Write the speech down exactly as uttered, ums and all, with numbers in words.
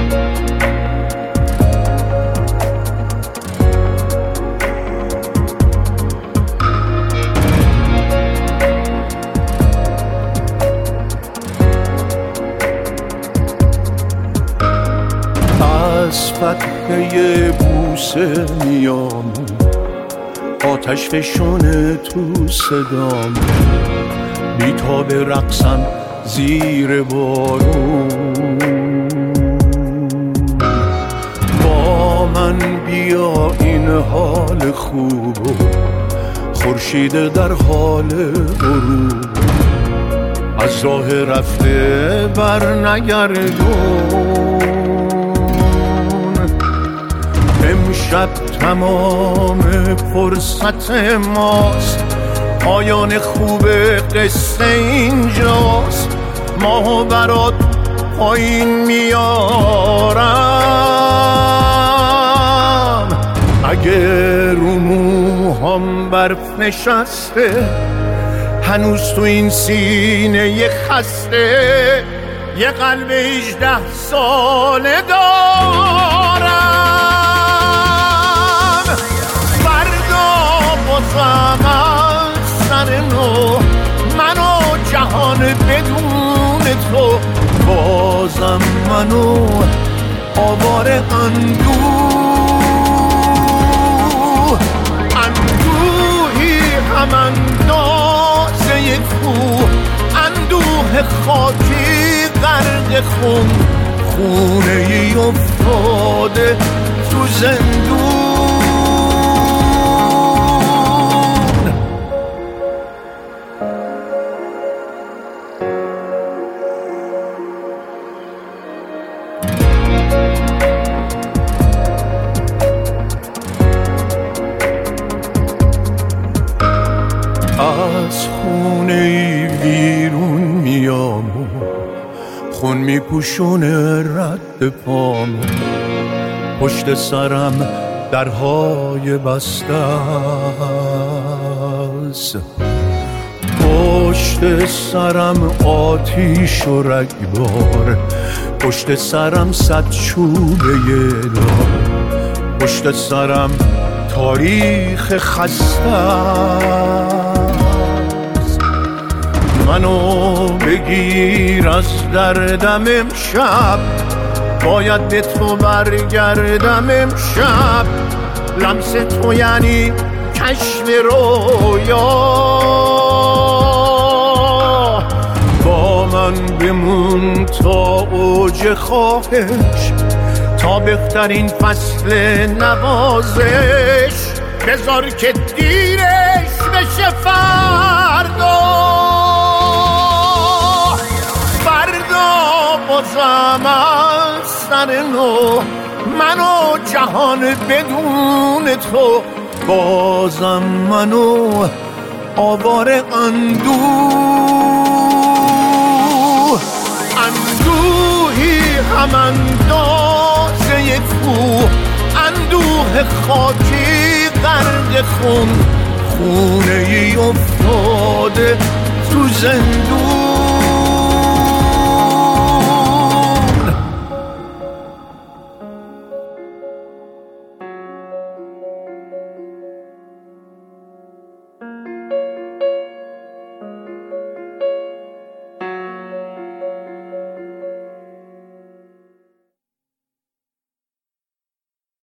از فتحه بوسه میام، آتش فشونه تو صدام، بیتاب رقصم زیر بارون. با من بیا این حال خوبو، خورشید در حال غروب، از راه رفته بر نگردون. امشب تمام فرصت ماست، پایان خوب قصه اینجاست. ماهو برات پایین میارم، اگه رو موهام برف نشسته، هنوز تو این سینه یه خسته، یه قلب هجده ساله دارم. بازم از سر نو، منو جهان بدون تو، بازم منو آواره اندوه. اندوهی هم اندازه کوه، اندوه خاکی غرق خون، خونه ای افتاده تو زندون. از خونه ای بیرون میام، خون میپوشونه رد پامو، پشت سرم درهای بسته است، پشت سرم آتیش و رگبار، پشت سرم صد چوبه دار، پشت سرم تاریخ خسته. منو بگیر از دردم امشب، باید به تو برگردم امشب. لمس تو یعنی کشف رویا، با من بمون تا اوج خواهش، تا بهترین فصل نوازش. بذار که دیرش بشه فردا، بازم از سر نو، منو جهان بدون تو، بازم منو آواره اندوه. اندوهی هم اندازه کوه، اندوه خاکی غرق خون، خونه ای افتاده تو زندون.